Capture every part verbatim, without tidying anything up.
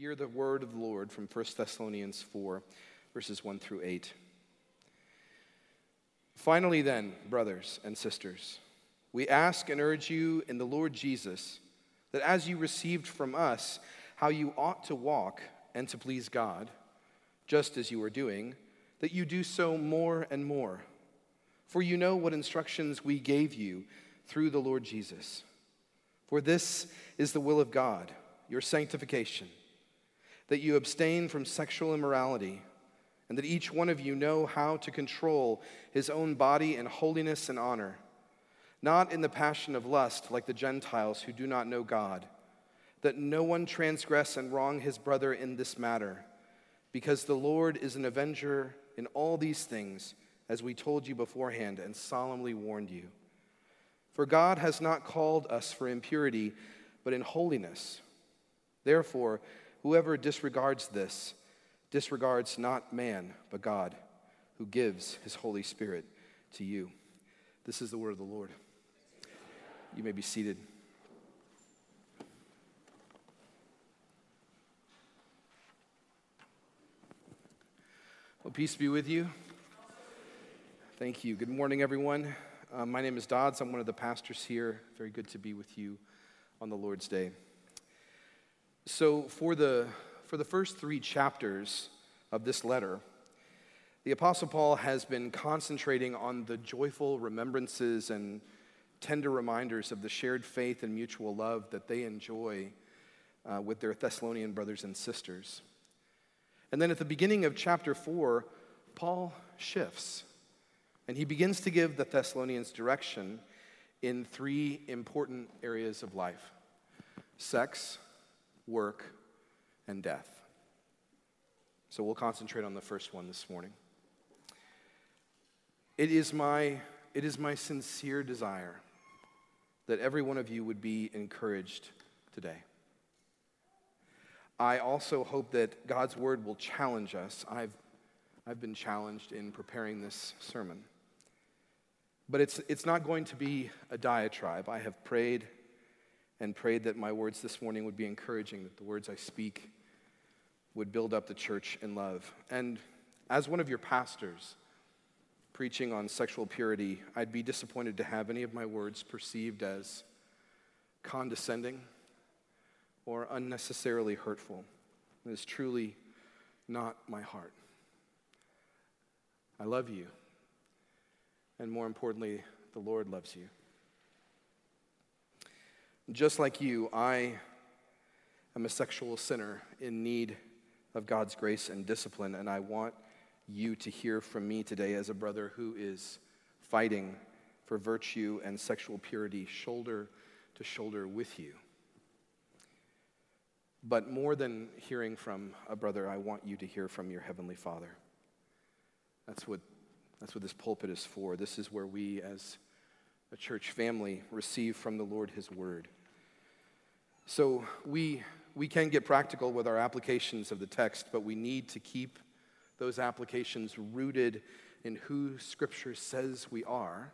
Hear the word of the Lord from First Thessalonians four, verses one through eight. Finally then, brothers and sisters, we ask and urge you in the Lord Jesus that as you received from us how you ought to walk and to please God, just as you are doing, that you do so more and more. For you know what instructions we gave you through the Lord Jesus. For this is the will of God, your sanctification, that you abstain from sexual immorality, and that each one of you know how to control his own body in holiness and honor, not in the passion of lust like the Gentiles who do not know God, that no one transgress and wrong his brother in this matter, because the Lord is an avenger in all these things, as we told you beforehand and solemnly warned you. For God has not called us for impurity, but in holiness. Therefore, whoever disregards this disregards not man, but God, who gives his Holy Spirit to you. This is the word of the Lord. You may be seated. Well, peace be with you. Thank you. Good morning, everyone. Uh, my name is Dodds. I'm one of the pastors here. Very good to be with you on the Lord's Day. So for the for the first three chapters of this letter, the Apostle Paul has been concentrating on the joyful remembrances and tender reminders of the shared faith and mutual love that they enjoy uh, with their Thessalonian brothers and sisters. And then at the beginning of chapter four, Paul shifts, and he begins to give the Thessalonians direction in three important areas of life: sex, work, and death. So we'll concentrate on the first one this morning. It is my, it is my sincere desire that every one of you would be encouraged today. I also hope that God's word will challenge us. I've, I've been challenged in preparing this sermon. But it's, it's not going to be a diatribe. I have prayed and prayed that my words this morning would be encouraging, that the words I speak would build up the church in love. And as one of your pastors preaching on sexual purity, I'd be disappointed to have any of my words perceived as condescending or unnecessarily hurtful. It is truly not my heart. I love you, and more importantly, the Lord loves you. Just like you, I am a sexual sinner in need of God's grace and discipline, and I want you to hear from me today as a brother who is fighting for virtue and sexual purity shoulder to shoulder with you. But more than hearing from a brother, I want you to hear from your Heavenly Father. That's what, that's what this pulpit is for. This is where we as a church family receive from the Lord his word. So we we can get practical with our applications of the text, but we need to keep those applications rooted in who Scripture says we are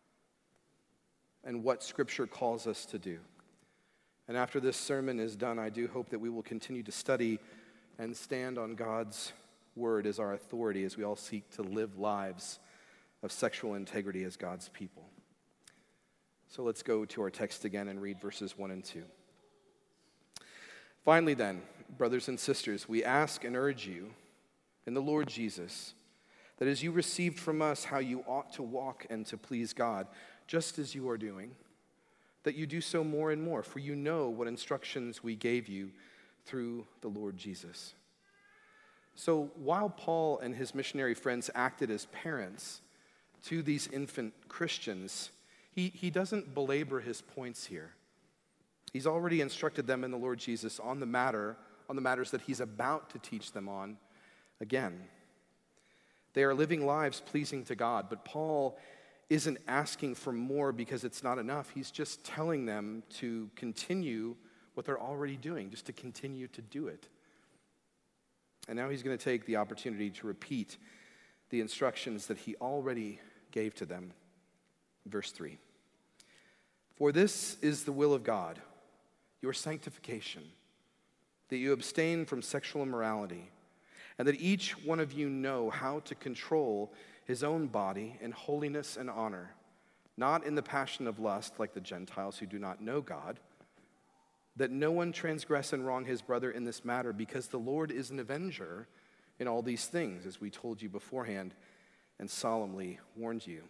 and what Scripture calls us to do. And after this sermon is done, I do hope that we will continue to study and stand on God's word as our authority as we all seek to live lives of sexual integrity as God's people. So let's go to our text again and read verses one and two. Finally then, brothers and sisters, we ask and urge you in the Lord Jesus that as you received from us how you ought to walk and to please God, just as you are doing, that you do so more and more, for you know what instructions we gave you through the Lord Jesus. So while Paul and his missionary friends acted as parents to these infant Christians, he, he doesn't belabor his points here. He's already instructed them in the Lord Jesus on the matter, on the matters that he's about to teach them on again. They are living lives pleasing to God, but Paul isn't asking for more because it's not enough. He's just telling them to continue what they're already doing, just to continue to do it. And now he's going to take the opportunity to repeat the instructions that he already gave to them. Verse three. For this is the will of God, your sanctification, that you abstain from sexual immorality, and that each one of you know how to control his own body in holiness and honor, not in the passion of lust like the Gentiles who do not know God, that no one transgress and wrong his brother in this matter, because the Lord is an avenger in all these things, as we told you beforehand and solemnly warned you.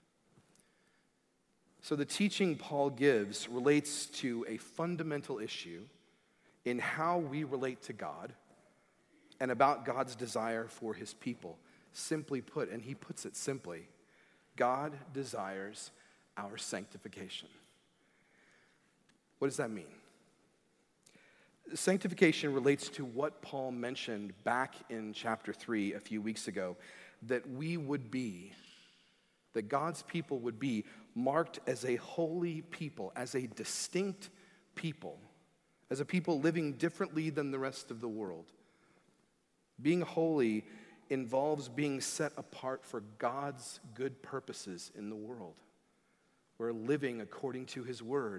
So the teaching Paul gives relates to a fundamental issue in how we relate to God and about God's desire for his people. Simply put, and he puts it simply, God desires our sanctification. What does that mean? Sanctification relates to what Paul mentioned back in chapter three a few weeks ago, that we would be, that God's people would be marked as a holy people, as a distinct people, as a people living differently than the rest of the world. Being holy involves being set apart for God's good purposes in the world. We're living according to his word.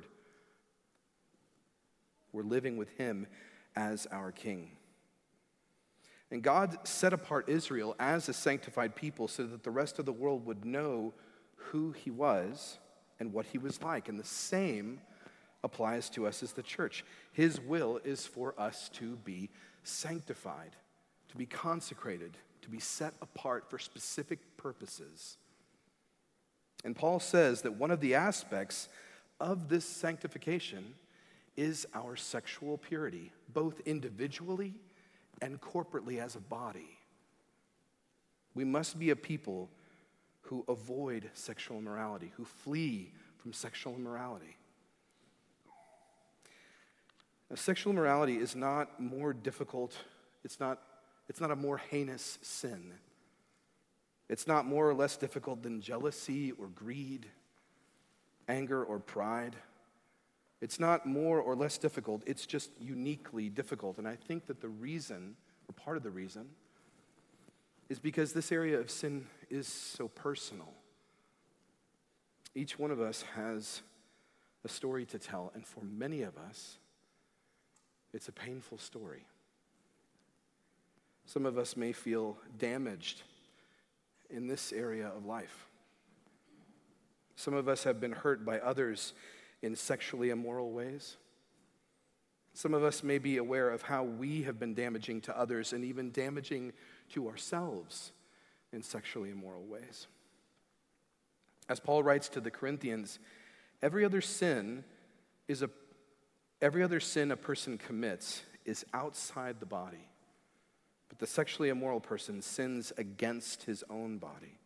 We're living with him as our king. And God set apart Israel as a sanctified people so that the rest of the world would know who he was and what he was like. And the same applies to us as the church. His will is for us to be sanctified, to be consecrated, to be set apart for specific purposes. And Paul says that one of the aspects of this sanctification is our sexual purity, both individually and corporately as a body. We must be a people who avoid sexual immorality, who flee from sexual immorality. Now, sexual immorality is not more difficult, it's not, it's not a more heinous sin. It's not more or less difficult than jealousy or greed, anger or pride. It's not more or less difficult, it's just uniquely difficult. And I think that the reason, or part of the reason, is because this area of sin is so personal. Each one of us has a story to tell, and for many of us, it's a painful story. Some of us may feel damaged in this area of life. Some of us have been hurt by others in sexually immoral ways. Some of us may be aware of how we have been damaging to others and even damaging to ourselves in sexually immoral ways. As Paul writes to the Corinthians, every other sin is a every other sin a person commits is outside the body. But the sexually immoral person sins against his own body.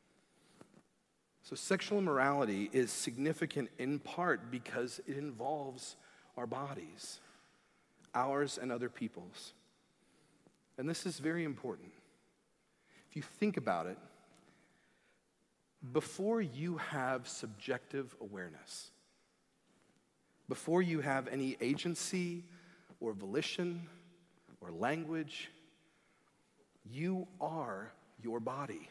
So sexual immorality is significant in part because it involves our bodies, ours and other people's. And this is very important. If you think about it, before you have subjective awareness, before you have any agency or volition or language, you are your body.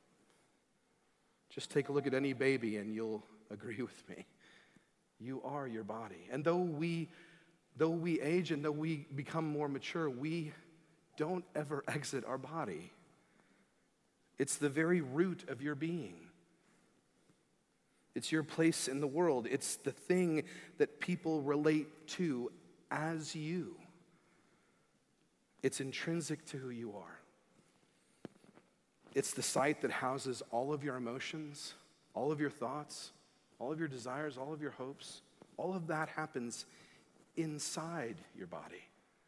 Just take a look at any baby and you'll agree with me. You are your body. And though we, though we age and though we become more mature, we don't ever exit our body. It's the very root of your being. It's your place in the world. It's the thing that people relate to as you. It's intrinsic to who you are. It's the site that houses all of your emotions, all of your thoughts, all of your desires, all of your hopes. All of that happens inside your body.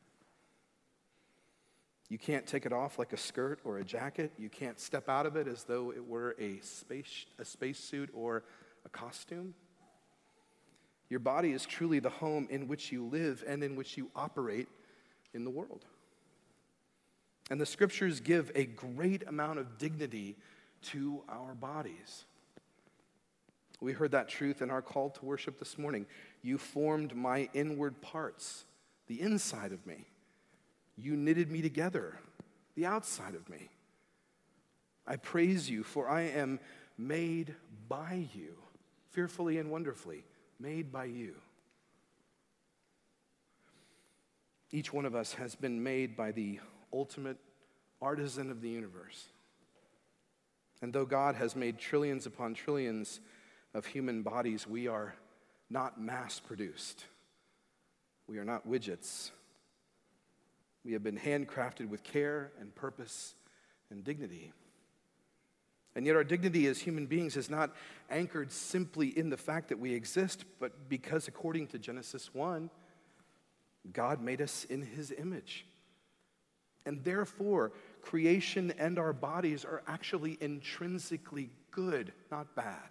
You can't take it off like a skirt or a jacket. You can't step out of it as though it were a space a spacesuit or a costume. Your body is truly the home in which you live and in which you operate in the world. And the scriptures give a great amount of dignity to our bodies. We heard that truth in our call to worship this morning. You formed my inward parts, the inside of me. You knitted me together, the outside of me. I praise you, for I am made by you, fearfully and wonderfully, made by you. Each one of us has been made by the ultimate artisan of the universe. And though God has made trillions upon trillions of human bodies, we are not mass-produced. We are not widgets. We have been handcrafted with care and purpose and dignity. And yet our dignity as human beings is not anchored simply in the fact that we exist, but because according to Genesis one, God made us in his image. And therefore, creation and our bodies are actually intrinsically good, not bad.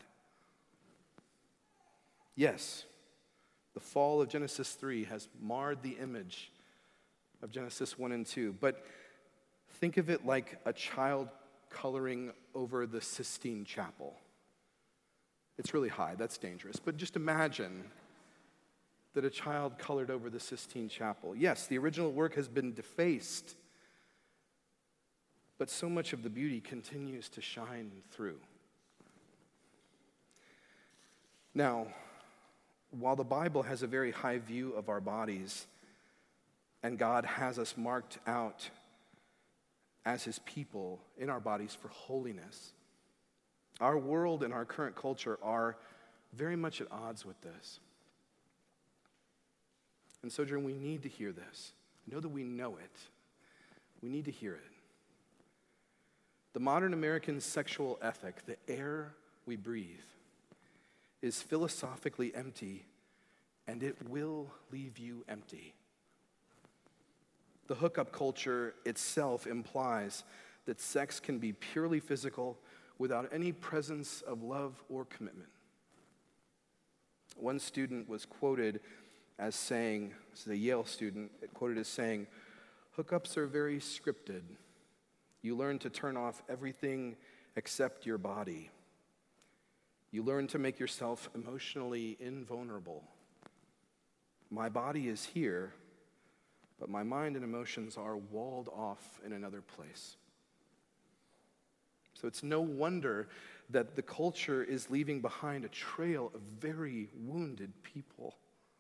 Yes, the fall of Genesis three has marred the image of Genesis one and two, but think of it like a child coloring over the Sistine Chapel. It's really high, that's dangerous, but just imagine that a child colored over the Sistine Chapel. Yes, the original work has been defaced, but so much of the beauty continues to shine through. Now, while the Bible has a very high view of our bodies, and God has us marked out as his people in our bodies for holiness, our world and our current culture are very much at odds with this. And Sojourn, we need to hear this. Know that we know it. We need to hear it. The modern American sexual ethic, the air we breathe, is philosophically empty, and it will leave you empty. The hookup culture itself implies that sex can be purely physical without any presence of love or commitment. One student was quoted as saying, this is a Yale student, quoted as saying, "Hookups are very scripted. You learn to turn off everything except your body. You learn to make yourself emotionally invulnerable. My body is here, but my mind and emotions are walled off in another place." So it's no wonder that the culture is leaving behind a trail of very wounded people.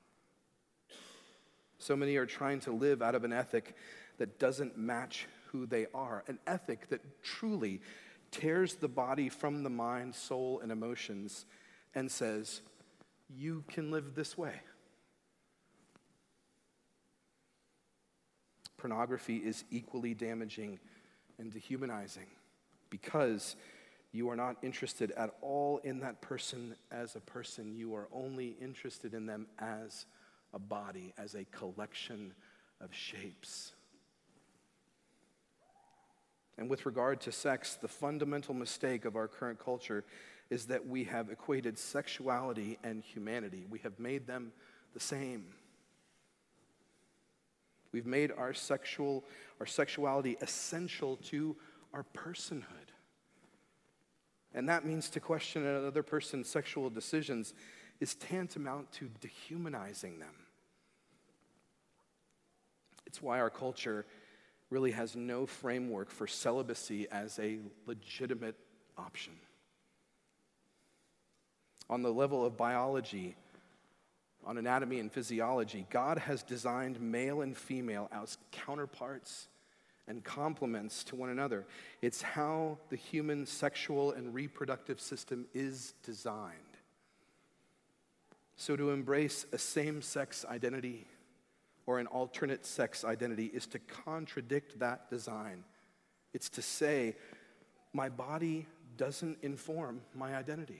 So many are trying to live out of an ethic that doesn't match who they are, an ethic that truly tears the body from the mind, soul, and emotions and says, you can live this way. Pornography is equally damaging and dehumanizing because you are not interested at all in that person as a person. You are only interested in them as a body, as a collection of shapes. And with regard to sex, the fundamental mistake of our current culture is that we have equated sexuality and humanity. We have made them the same. We've made our sexual, our sexuality essential to our personhood. And that means to question another person's sexual decisions is tantamount to dehumanizing them. It's why our culture really has no framework for celibacy as a legitimate option. On the level of biology, on anatomy and physiology, God has designed male and female as counterparts and complements to one another. It's how the human sexual and reproductive system is designed. So to embrace a same-sex identity or an alternate sex identity is to contradict that design. It's to say, my body doesn't inform my identity.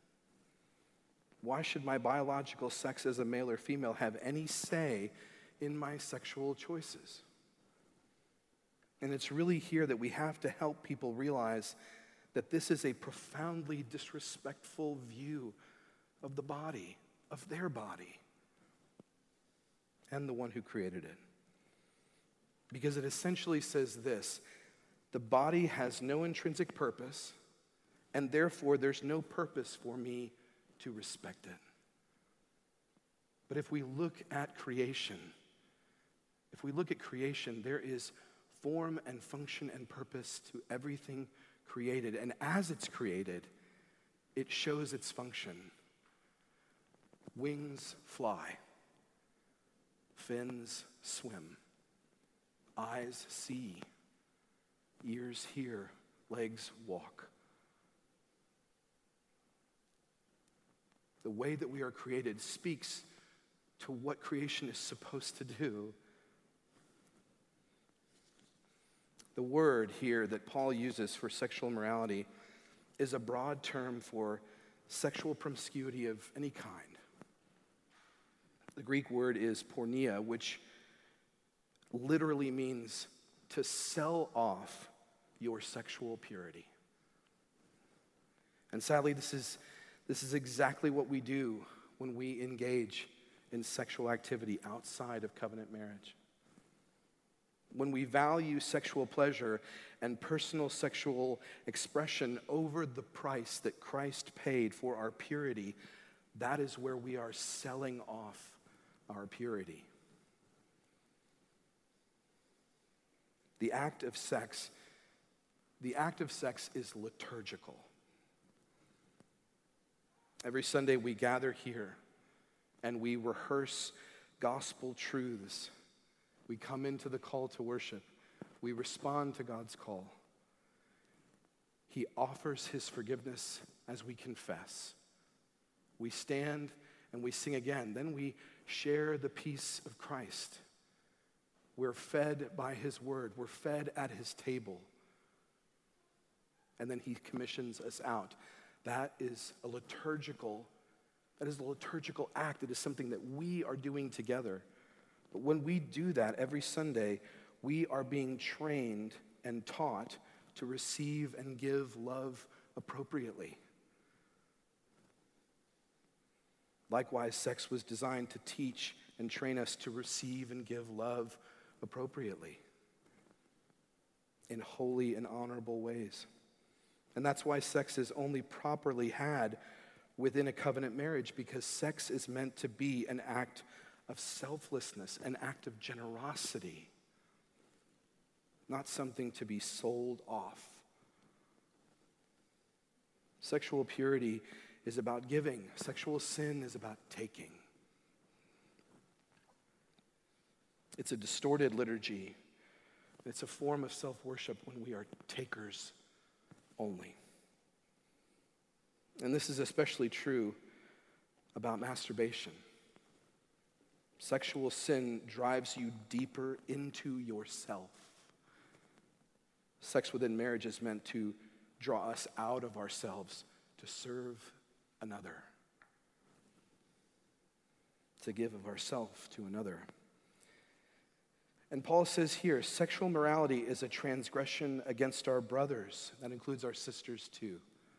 Why should my biological sex as a male or female have any say in my sexual choices? And it's really here that we have to help people realize that this is a profoundly disrespectful view of the body, of their body, and the one who created it. Because it essentially says this: the body has no intrinsic purpose, and therefore there's no purpose for me to respect it. But if we look at creation, if we look at creation, there is form and function and purpose to everything created. And as it's created, it shows its function. Wings fly. Fins swim. eyes see, ears hear, legs walk. The way that we are created speaks to what creation is supposed to do. The word here that Paul uses for sexual immorality is a broad term for sexual promiscuity of any kind. The Greek word is porneia, which literally means to sell off your sexual purity. And sadly, this is, this is exactly what we do when we engage in sexual activity outside of covenant marriage. When we value sexual pleasure and personal sexual expression over the price that Christ paid for our purity, that is where we are selling off our purity. The act of sex, the act of sex is liturgical. Every Sunday we gather here and we rehearse gospel truths. We come into the call to worship. We respond to God's call. He offers his forgiveness as we confess. We stand and we sing again. Then we share the peace of Christ. We're fed by his word. We're fed at his table. And then he commissions us out. That is a liturgical, that is a liturgical act. It is something that we are doing together. But when we do that every Sunday, we are being trained and taught to receive and give love appropriately. Likewise, sex was designed to teach and train us to receive and give love appropriately in holy and honorable ways. And that's why sex is only properly had within a covenant marriage, because sex is meant to be an act of selflessness, an act of generosity, not something to be sold off. Sexual purity is about giving. Sexual sin is about taking. It's a distorted liturgy. It's a form of self-worship when we are takers only. And this is especially true about masturbation. Sexual sin drives you deeper into yourself. Sex within marriage is meant to draw us out of ourselves to serve another, to give of ourselves to another. And Paul says here, sexual morality is a transgression against our brothers. That includes our sisters too.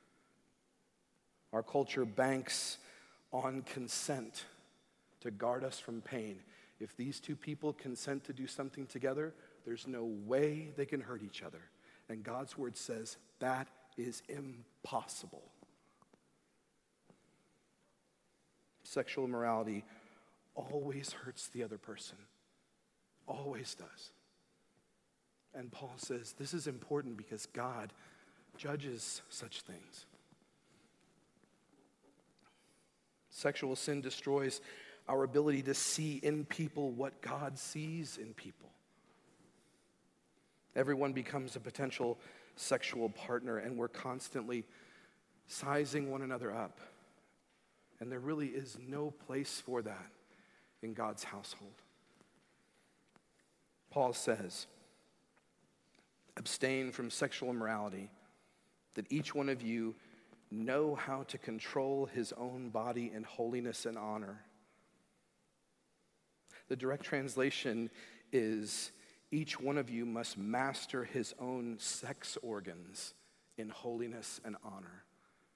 Our culture banks on consent to guard us from pain. If these two people consent to do something together, there's no way they can hurt each other. And God's word says that is impossible. Sexual immorality always hurts the other person. Always does. And Paul says this is important because God judges such things. Sexual sin destroys our ability to see in people what God sees in people. Everyone becomes a potential sexual partner, and we're constantly sizing one another up. And there really is no place for that in God's household. Paul says, abstain from sexual immorality, that each one of you know how to control his own body in holiness and honor. The direct translation is, each one of you must master his own sex organs in holiness and honor.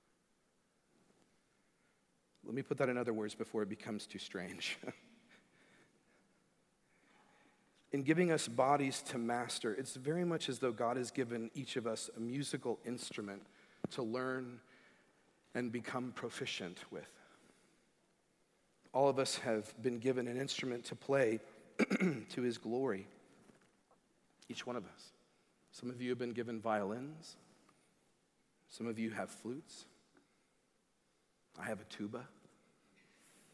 Let me put that in other words before it becomes too strange. In giving us bodies to master, it's very much as though God has given each of us a musical instrument to learn and become proficient with. All of us have been given an instrument to play to his glory. Each one of us. Some of you have been given violins. Some of you have flutes. I have a tuba.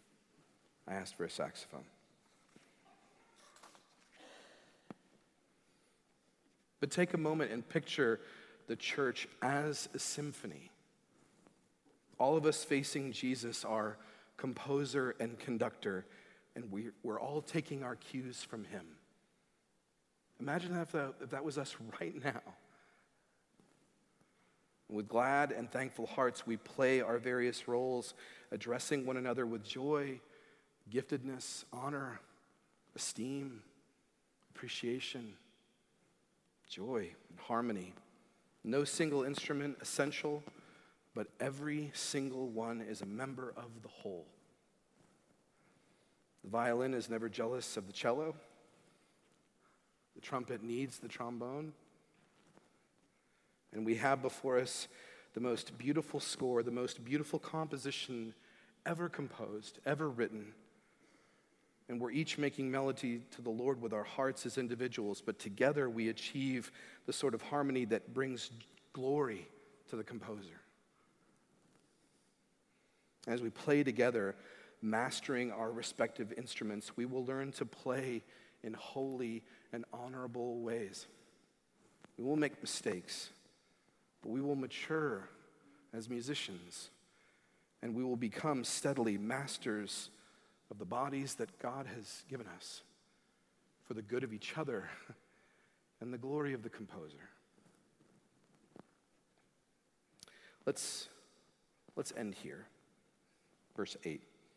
I asked for a saxophone. But take a moment and picture the church as a symphony. All of us facing Jesus are composer and conductor, and we, we're all taking our cues from him. Imagine if that, if that was us right now. With glad and thankful hearts, we play our various roles, addressing one another with joy, giftedness, honor, esteem, appreciation, joy, and harmony. No single instrument essential, but every single one is a member of the whole. The violin is never jealous of the cello. The trumpet needs the trombone. And we have before us the most beautiful score, the most beautiful composition ever composed, ever written. And we're each making melody to the Lord with our hearts as individuals, but together we achieve the sort of harmony that brings glory to the composer. As we play together, mastering our respective instruments, we will learn to play in holy and honorable ways. We will make mistakes, but we will mature as musicians, and we will become steadily masters of the bodies that God has given us for the good of each other and the glory of the composer. Let's, let's end here. Verse eight.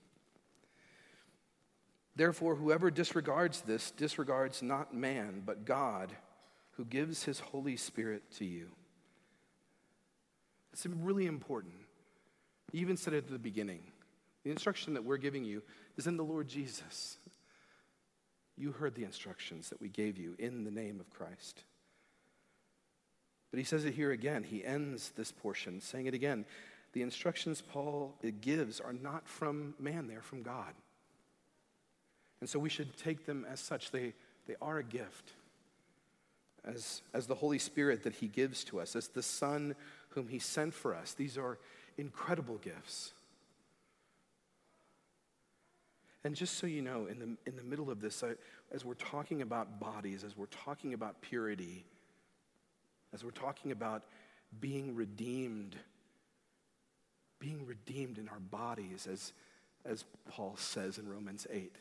Therefore, whoever disregards this disregards not man, but God, who gives his Holy Spirit to you. It's really important. He even said it at the beginning. The instruction that we're giving you is in the Lord Jesus. You heard the instructions that we gave you in the name of Christ. But he says it here again. He ends this portion saying it again. The instructions Paul gives are not from man, they're from God. And so we should take them as such. They, they are a gift. As, as the Holy Spirit that he gives to us, as the Son whom he sent for us. These are incredible gifts. And just so you know, in the, in the middle of this, I, as we're talking about bodies, as we're talking about purity, as we're talking about being redeemed, being redeemed in our bodies, as, as Paul says in Romans eight.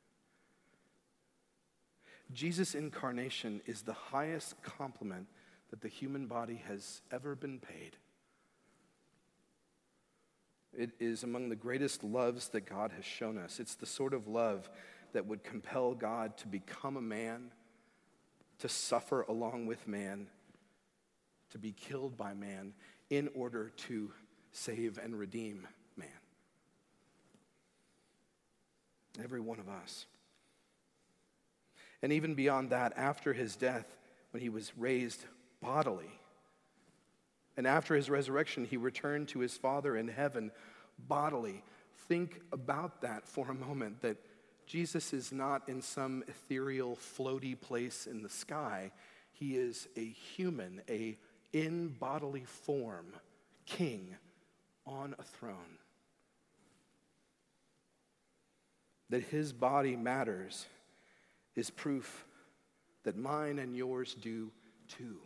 Jesus' incarnation is the highest compliment that the human body has ever been paid. It is among the greatest loves that God has shown us. It's the sort of love that would compel God to become a man, to suffer along with man, to be killed by man in order to save and redeem man. Every one of us. And even beyond that, after his death, when he was raised bodily, and after his resurrection, he returned to his Father in heaven bodily. Think about that for a moment, that Jesus is not in some ethereal, floaty place in the sky. He is a human, a in bodily form, king on a throne. That his body matters is proof that mine and yours do too.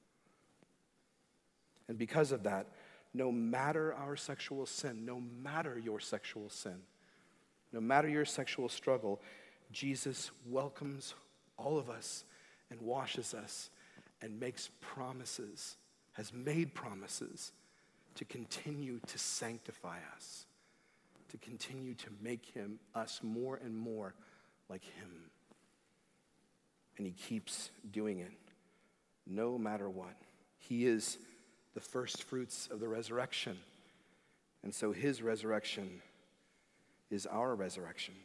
And because of that, no matter our sexual sin, no matter your sexual sin, no matter your sexual struggle, Jesus welcomes all of us and washes us and makes promises, has made promises to continue to sanctify us, to continue to make him, us more and more like him. And he keeps doing it, no matter what. He is the first fruits of the resurrection. And so his resurrection is our resurrection.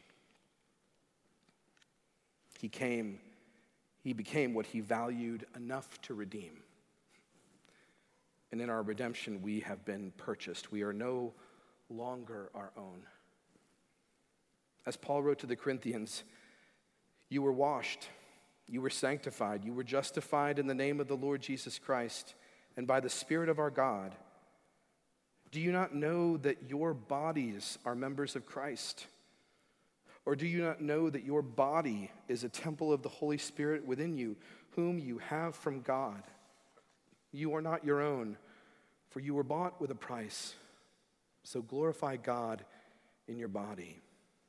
He came, he became what he valued enough to redeem. And in our redemption, we have been purchased. We are no longer our own. As Paul wrote to the Corinthians, you were washed, you were sanctified, you were justified in the name of the Lord Jesus Christ and by the Spirit of our God. Do you not know that your bodies are members of Christ? Or do you not know that your body is a temple of the Holy Spirit within you, whom you have from God. You are not your own, for you were bought with a price. So glorify God in your body.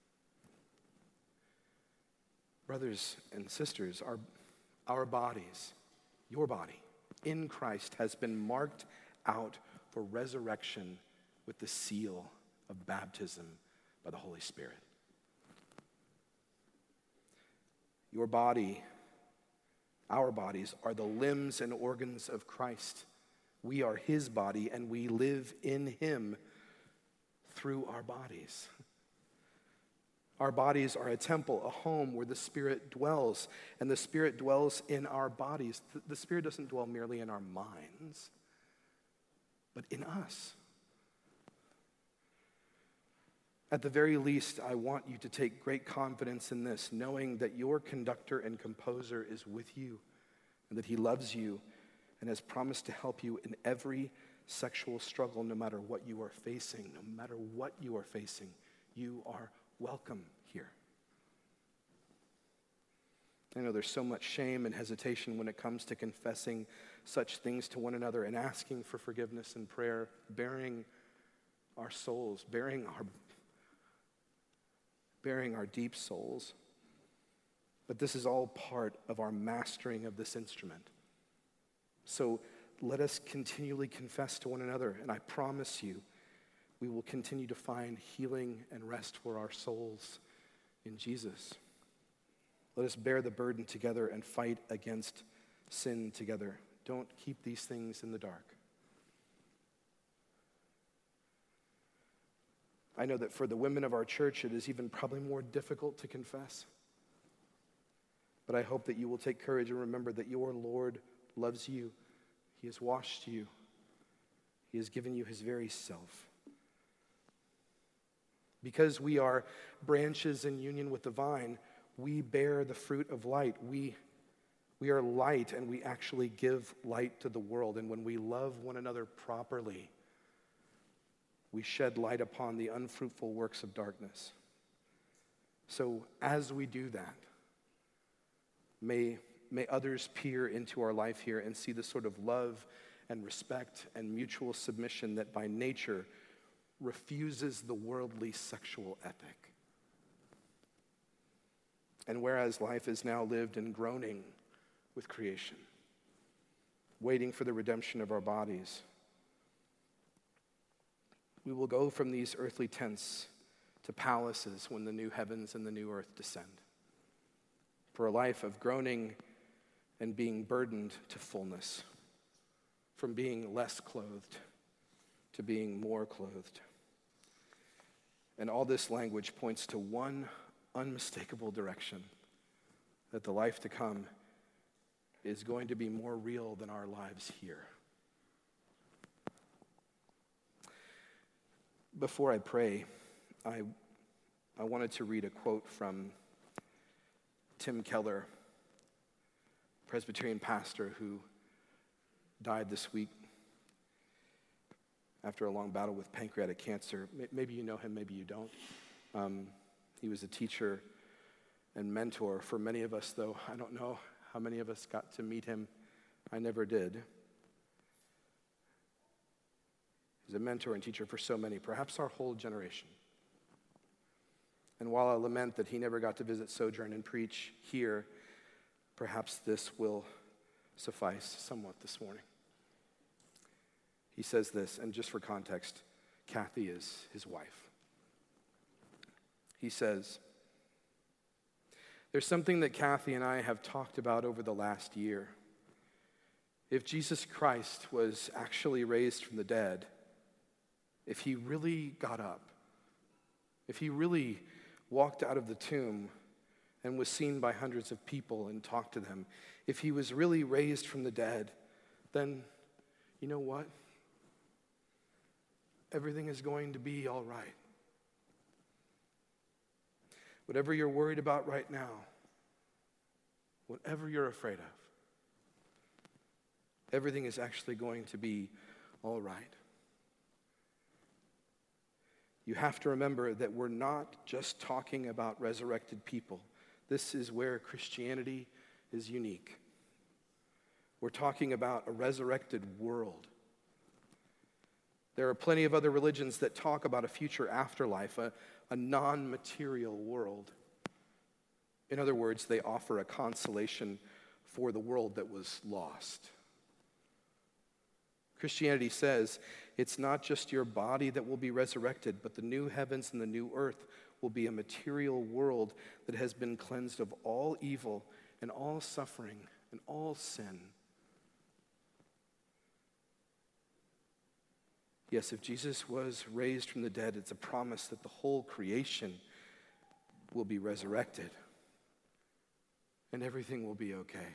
Brothers and sisters, our, our bodies, your body, in Christ has been marked out for resurrection with the seal of baptism by the Holy Spirit. Your body, our bodies, are the limbs and organs of Christ. We are his body, and we live in him through our bodies. Our bodies are a temple, a home where the Spirit dwells, and the Spirit dwells in our bodies. The Spirit doesn't dwell merely in our minds, but in us. At the very least, I want you to take great confidence in this, knowing that your conductor and composer is with you, and that he loves you and has promised to help you in every sexual struggle, no matter what you are facing. No matter what you are facing, you are welcome here. I know there's so much shame and hesitation when it comes to confessing such things to one another and asking for forgiveness and prayer, bearing our souls, bearing our bearing our deep souls. But this is all part of our mastering of this instrument. So let us continually confess to one another, and I promise you, we will continue to find healing and rest for our souls in Jesus. Let us bear the burden together and fight against sin together. Don't keep these things in the dark. I know that for the women of our church, it is even probably more difficult to confess. But I hope that you will take courage and remember that your Lord loves you. He has washed you. He has given you his very self. Because we are branches in union with the vine, we bear the fruit of light. We, we are light, and we actually give light to the world. And when we love one another properly, we shed light upon the unfruitful works of darkness. So as we do that, may, may others peer into our life here and see the sort of love and respect and mutual submission that by nature refuses the worldly sexual ethic. And whereas life is now lived in groaning with creation, waiting for the redemption of our bodies, we will go from these earthly tents to palaces when the new heavens and the new earth descend. For a life of groaning and being burdened to fullness, from being less clothed to being more clothed. And all this language points to one unmistakable direction, that the life to come is going to be more real than our lives here. Before I pray, I, I wanted to read a quote from Tim Keller, Presbyterian pastor who died this week after a long battle with pancreatic cancer. Maybe you know him, maybe you don't. Um, he was a teacher and mentor for many of us, though I don't know how many of us got to meet him. I never did. He's a mentor and teacher for so many, perhaps our whole generation. And while I lament that he never got to visit Sojourn and preach here, perhaps this will suffice somewhat this morning. He says this, and just for context, Kathy is his wife. He says, "There's something that Kathy and I have talked about over the last year. If Jesus Christ was actually raised from the dead, if he really got up, if he really walked out of the tomb and was seen by hundreds of people and talked to them, if he was really raised from the dead, then you know what? Everything is going to be all right. Whatever you're worried about right now, whatever you're afraid of, everything is actually going to be all right. You have to remember that we're not just talking about resurrected people. This is where Christianity is unique. We're talking about a resurrected world. There are plenty of other religions that talk about a future afterlife, a, a non-material world. In other words, they offer a consolation for the world that was lost. Christianity says it's not just your body that will be resurrected, but the new heavens and the new earth will be a material world that has been cleansed of all evil and all suffering and all sin. Yes, if Jesus was raised from the dead, it's a promise that the whole creation will be resurrected and everything will be okay.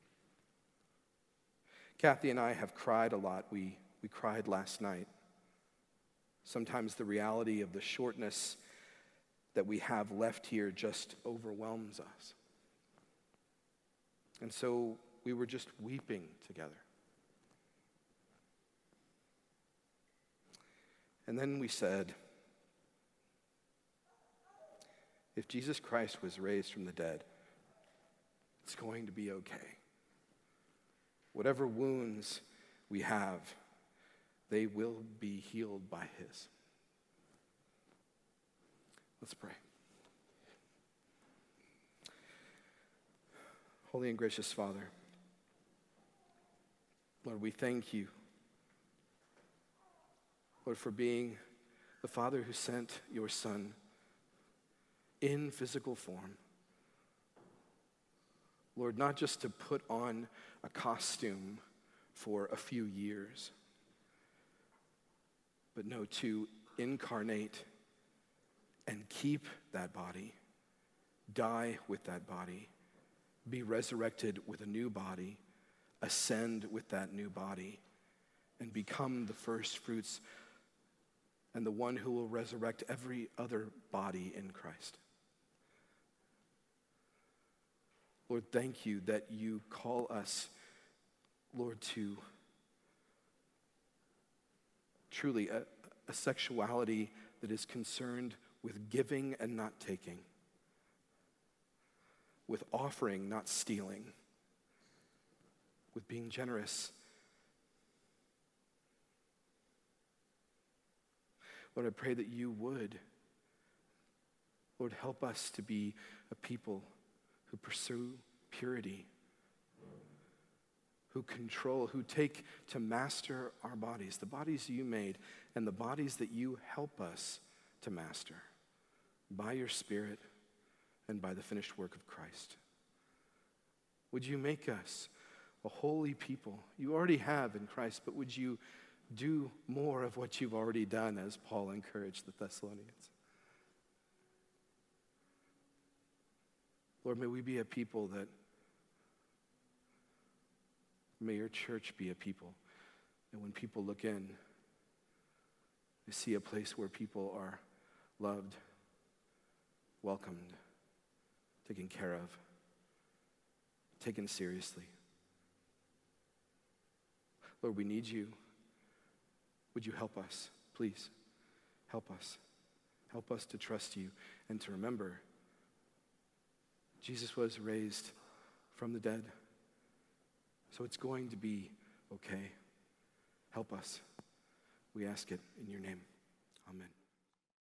Kathy and I have cried a lot. We, we cried last night. Sometimes the reality of the shortness that we have left here just overwhelms us. And so we were just weeping together. And then we said, if Jesus Christ was raised from the dead, it's going to be okay. Whatever wounds we have, they will be healed by his. Let's pray. Holy and gracious Father, Lord, we thank you, Lord, for being the Father who sent your Son in physical form. Lord, not just to put on a costume for a few years, but no, to incarnate and keep that body, die with that body, be resurrected with a new body, ascend with that new body, and become the first fruits and the one who will resurrect every other body in Christ. Lord, thank you that you call us, Lord, to truly a, a sexuality that is concerned with giving and not taking, with offering, not stealing, with being generous. Lord, I pray that you would, Lord, help us to be a people who pursue purity, who control, who take to master our bodies, the bodies you made and the bodies that you help us to master by your Spirit and by the finished work of Christ. Would you make us a holy people? You already have in Christ, but would you do more of what you've already done, as Paul encouraged the Thessalonians? Lord, may we be a people that, may your church be a people that when people look in, they see a place where people are loved, welcomed, taken care of, taken seriously. Lord, we need you. Would you help us? Please, help us. Help us to trust you and to remember Jesus was raised from the dead, so it's going to be okay. Help us. We ask it in your name. Amen.